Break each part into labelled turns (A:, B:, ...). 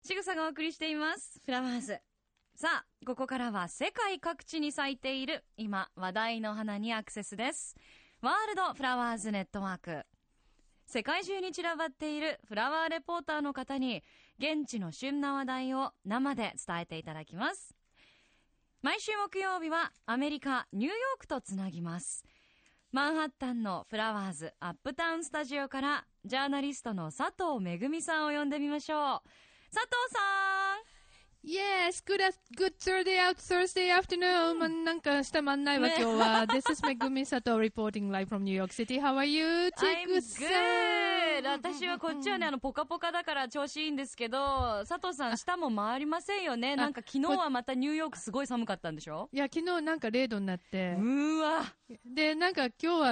A: ちぐさがお送りしていますフラワーズ。さあ、ここからは世界各地に咲いている今話題の花にアクセスです。ワールドフラワーズネットワーク。世界中に散らばっているフラワーレポーターの方に現地の旬な話題を生で伝えていただきます。毎週木曜日はアメリカニューヨークとつなぎます。マンハッタンのフラワーズアップタウンスタジオからジャーナリストの佐藤めぐみさんを呼んでみましょう。佐藤さん。
B: Yes, good Thursday afternoon. なんかしたまんないわ、今日は。This is Megumi Sato reporting live from New York City. How are you?
A: I'm good. 私はこっちはね、ポカポカだから調子いいんですけど、佐藤さん、下も回りませんよね。なんか昨日はまたニューヨークすごい寒かったんでしょ？
B: いや、昨日なんか0度になって。
A: わ。
B: で、なんか今日は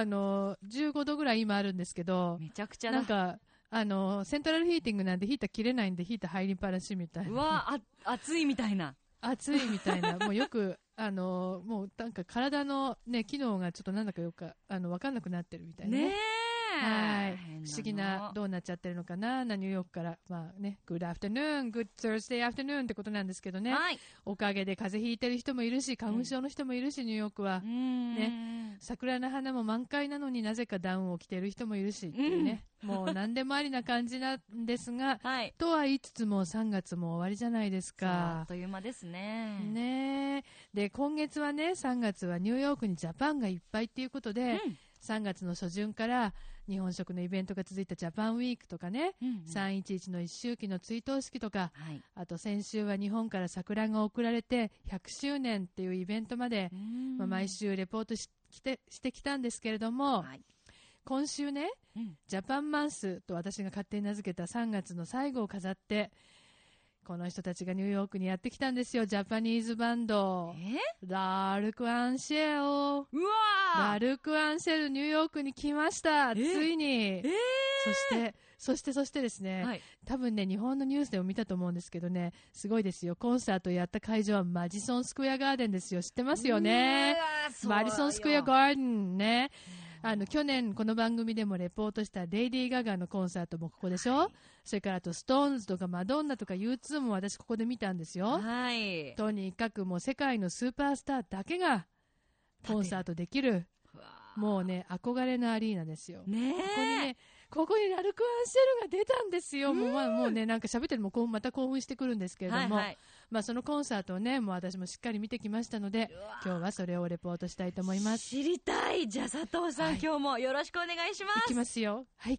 B: 15度ぐらい今あるんですけど。
A: めちゃくちゃだ。
B: なんか、セントラルヒーティングなんでヒーター切れないんでヒーター入りっぱなしみたいな。
A: うわ、暑いみたいな。
B: 暑いみたいな。もうよく、もうなんか体のね、機能がちょっとなんだかよく、わかんなくなってるみたいなね。
A: ねえ。
B: はい。不思議な、どうなっちゃってるのかな、ニューヨークから。まあね、Good afternoon, Good Thursday afternoon ってことなんですけどね。
A: はい。
B: おかげで風邪ひいてる人もいるし、花粉症の人もいるし、ニューヨークは。ね。桜の花も満開なのになぜかダウンを着てる人もいるし、っていうね。もう何でもありな感じなんですが、
A: はい。
B: とは言いつつも3月も終わりじゃないですか。
A: あっという間ですね。
B: ねで、今月はね、3月はニューヨークにジャパンがいっぱいっていうことで、3月の初旬から日本食のイベントが続いたジャパンウィークとかね、311の一周期の追悼式とか、はい、あと先週は日本から桜が贈られて100周年っていうイベントまで、毎週レポートしてきたんですけれども、はい、今週ね、ジャパンマンスと私が勝手に名付けた3月の最後を飾って、この人たちがニューヨークにやってきたんですよ。ジャパニーズバンド。ラルク・アンシェル。
A: うわー。
B: ラルク・アンシェル、ニューヨークに来ました。ついに。そしてですね、はい、多分ね、日本のニュースでも見たと思うんですけどね、すごいですよ。コンサートやった会場はマジソンスクエアガーデンですよ。知ってますよね。マジソンスクエアガーデンね。去年この番組でもレポートしたレイディー・ガガのコンサートもここでしょ、はい、それからあとストーンズとかマドンナとか U2 も私ここで見たんですよ。
A: はい。
B: とにかくもう世界のスーパースターだけがコンサートできる。もうね、憧れのアリーナですよ。
A: ねえ。
B: ここにラルク・アンシェルが出たんですよ。もうね、なんか喋ってるのもまた興奮してくるんですけれども、はいはい、まあそのコンサートをね、もう私もしっかり見てきましたので、今日はそれをレポートしたいと思います。
A: 知りたい。じゃあ佐藤さん、はい、今日もよろしくお願いします。
B: いきますよ。はい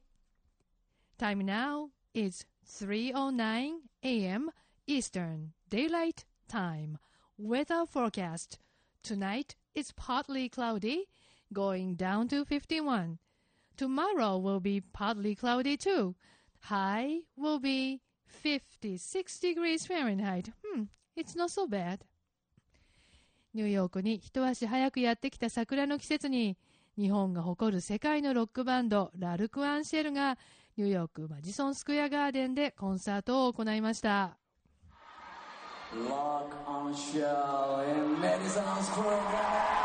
B: 。Time now is 3:09 a.m. Eastern Daylight Time. Weather forecast. Tonight is partly cloudy.Going down to 51. Tomorrow will be partly cloudy too. High will be 56 degrees Fahrenheit. It's not so bad. ニューヨークに一足早くやってきた桜の季節に、日本が誇る世界のロックバンド、ラルク・アンシェルが、ニューヨークマジソンスクエアガーデンでコンサートを行いました。
C: Rock on Shell in Madison Square Garden.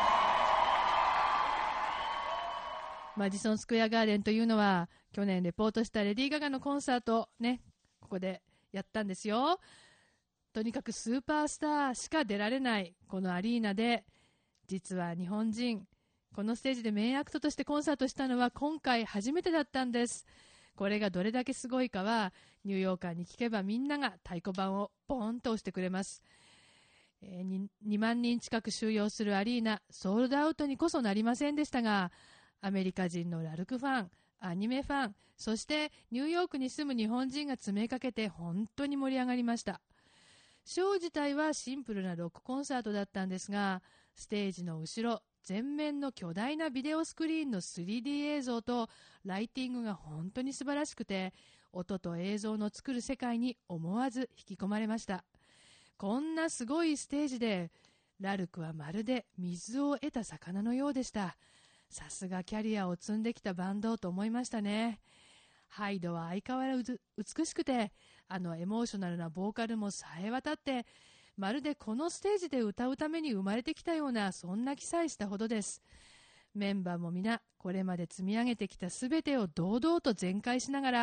B: マジソンスクエアガーデンというのは、去年レポートしたレディー・ガガのコンサートね、ここでやったんですよ。とにかくスーパースターしか出られないこのアリーナで、実は日本人、このステージでメインアクトとしてコンサートしたのは今回初めてだったんです。これがどれだけすごいかは、ニューヨーカーに聞けばみんなが太鼓判をボーンと押してくれます。2万人近く収容するアリーナ、ソールドアウトにこそなりませんでしたが、アメリカ人のラルクファン、アニメファン、そしてニューヨークに住む日本人が詰めかけて本当に盛り上がりました。ショー自体はシンプルなロックコンサートだったんですが、ステージの後ろ、前面の巨大なビデオスクリーンの 3D 映像とライティングが本当に素晴らしくて、音と映像の作る世界に思わず引き込まれました。こんなすごいステージで、ラルクはまるで水を得た魚のようでした。さすがキャリアを積んできたバンドと思いましたね。ハイドは相変わらず美しくて、エモーショナルなボーカルも冴え渡って、まるでこのステージで歌うために生まれてきたような、そんな気さえしたほどです。メンバーも皆、これまで積み上げてきたすべてを堂々と全開しながら、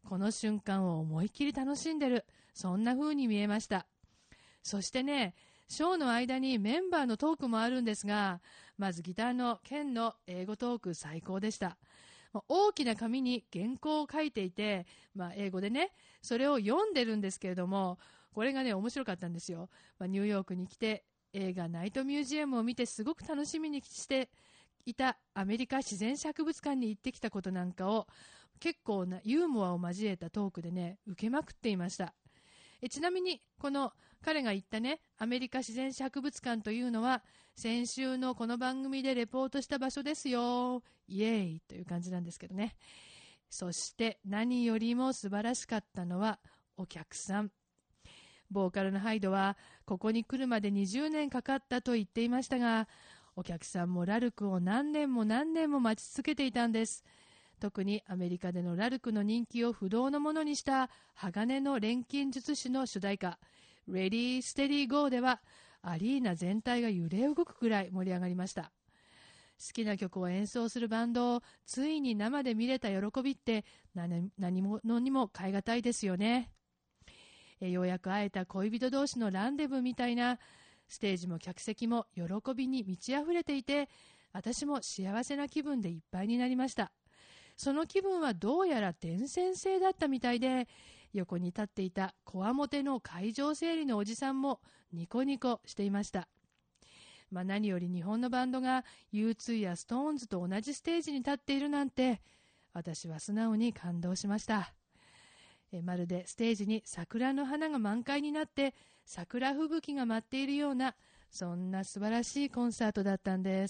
B: この瞬間を思いっきり楽しんでる、そんな風に見えました。そしてね、ショーの間にメンバーのトークもあるんですが、まずギターのケンの英語トーク最高でした。大きな紙に原稿を書いていて、英語でね、それを読んでるんですけれども、これがね、面白かったんですよ。ニューヨークに来て映画ナイトミュージアムを見てすごく楽しみにしていたアメリカ自然史博物館に行ってきたことなんかを結構なユーモアを交えたトークでね、受けまくっていました。ちなみにこの彼が言ったね、アメリカ自然史博物館というのは先週のこの番組でレポートした場所ですよ、イエーイという感じなんですけどね。そして何よりも素晴らしかったのはお客さん。ボーカルのハイドはここに来るまで20年かかったと言っていましたが、お客さんもラルクを何年も何年も待ち続けていたんです。特にアメリカでのラルクの人気を不動のものにした鋼の錬金術師の主題歌 Ready Steady Go ではアリーナ全体が揺れ動くくらい盛り上がりました。好きな曲を演奏するバンドをついに生で見れた喜びって何者にも代え難いですよね。ようやく会えた恋人同士のランデブーみたいな、ステージも客席も喜びに満ち溢れていて、私も幸せな気分でいっぱいになりました。その気分はどうやら伝染性だったみたいで、横に立っていたこわもての会場整理のおじさんもニコニコしていました。何より日本のバンドが U2 や SixTONES と同じステージに立っているなんて、私は素直に感動しました。まるでステージに桜の花が満開になって桜吹雪が舞っているような、そんな素晴らしいコンサートだったんです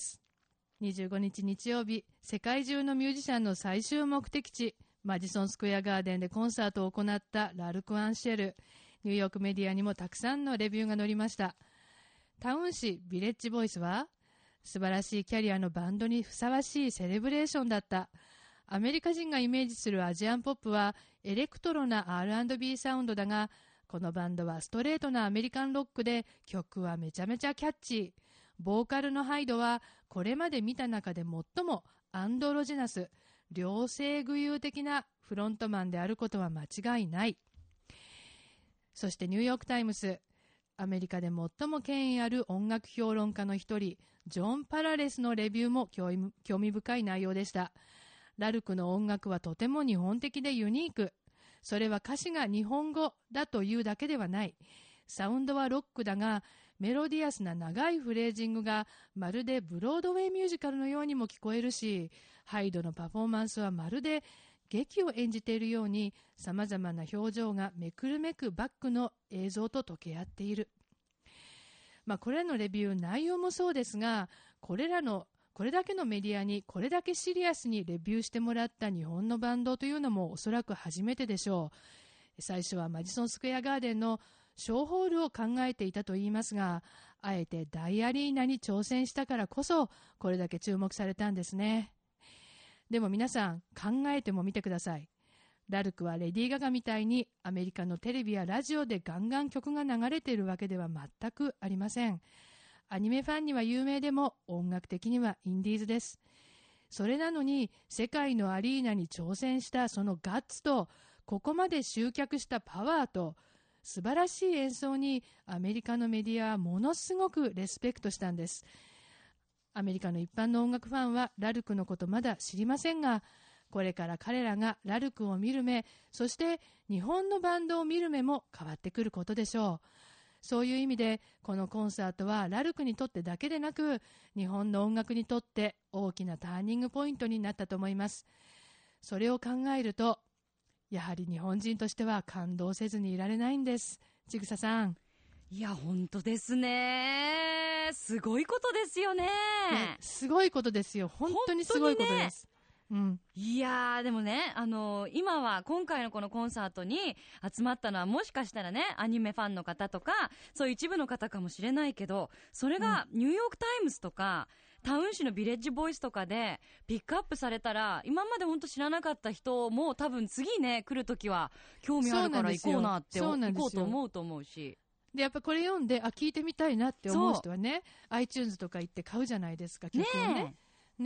B: 。25日日曜日、世界中のミュージシャンの最終目的地マディソンスクエアガーデンでコンサートを行ったラルク・アンシェル。ニューヨークメディアにもたくさんのレビューが載りました。タウン誌ビレッジボイスは、素晴らしいキャリアのバンドにふさわしいセレブレーションだった。アメリカ人がイメージするアジアンポップはエレクトロな R&B サウンドだが、このバンドはストレートなアメリカンロックで曲はめちゃめちゃキャッチー。ボーカルのハイドはこれまで見た中で最もアンドロジナス、両性具有的なフロントマンであることは間違いない。そしてニューヨークタイムス、アメリカで最も権威ある音楽評論家の一人、ジョン・パラレスのレビューも興味深い内容でした。ラルクの音楽はとても日本的でユニーク。それは歌詞が日本語だというだけではない。サウンドはロックだが、メロディアスな長いフレージングがまるでブロードウェイミュージカルのようにも聞こえるし、ハイドのパフォーマンスはまるで劇を演じているように、様々な表情がめくるめくバックの映像と溶け合っている。これらのレビュー内容もそうですが、これだけのメディアにこれだけシリアスにレビューしてもらった日本のバンドというのもおそらく初めてでしょう。最初はマディソンスクエアガーデンのショーホールを考えていたといいますが、あえて大アリーナに挑戦したからこそこれだけ注目されたんですね。でも皆さん考えてもみてください。ラルクはレディー・ガガみたいにアメリカのテレビやラジオでガンガン曲が流れているわけでは全くありません。アニメファンには有名でも音楽的にはインディーズです。それなのに世界のアリーナに挑戦したそのガッツと、ここまで集客したパワーと素晴らしい演奏にアメリカのメディアはものすごくレスペクトしたんです。アメリカの一般の音楽ファンはラルクのことまだ知りませんが、これから彼らがラルクを見る目、そして日本のバンドを見る目も変わってくることでしょう。そういう意味でこのコンサートはラルクにとってだけでなく、日本の音楽にとって大きなターニングポイントになったと思います。それを考えると、やはり日本人としては感動せずにいられないんです。ちぐささん。
A: いや本当ですね。すごいことですよね。
B: すごいことですよ。本当にすごいことです。
A: いやーでもね、今は今回のこのコンサートに集まったのはもしかしたらね、アニメファンの方とかそういう一部の方かもしれないけど、それがニューヨークタイムズとかタウン誌のビレッジボイスとかでピックアップされたら、今まで本当知らなかった人も多分次ね来るときは興味あるから行こうなって行こうと思うと思うし、
B: でやっぱこれ読んで聞いてみたいなって思う人はね、iTunes とか行って買うじゃないですか、曲をね。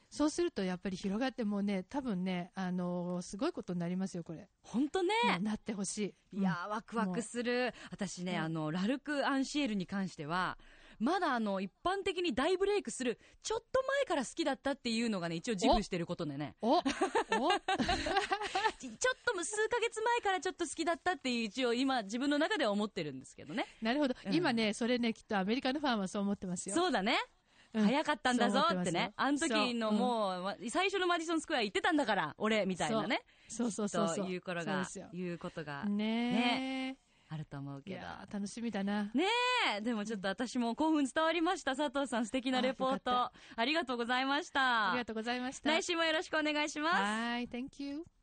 B: そうするとやっぱり広がってもうね、多分ね、すごいことになりますよ、これ。
A: ほんとね。
B: なってほしい。
A: いやー、ワクワクする。私ね、ラルク・アンシエルに関しては、まだ一般的に大ブレイクする、ちょっと前から好きだったっていうのがね、一応自負してることでね。ちょっと数ヶ月前からちょっと好きだったっていう、一応今自分の中では思ってるんですけどね。
B: なるほど。今ね、それね、きっとアメリカのファンはそう思ってますよ。
A: そうだね。早かったんだぞってね。あの時のもう、最初のマディソンスクエア行ってたんだから、俺、みたいなね。
B: そう。
A: ということが、
B: ね
A: あると思うけど。
B: いや楽しみだな。
A: ねえ、でもちょっと私も興奮伝わりました。佐藤さん、素敵なレポート。ありがとうございました。
B: ありがとうございました。
A: 来週もよろしくお願いします。
B: はい、Thank you.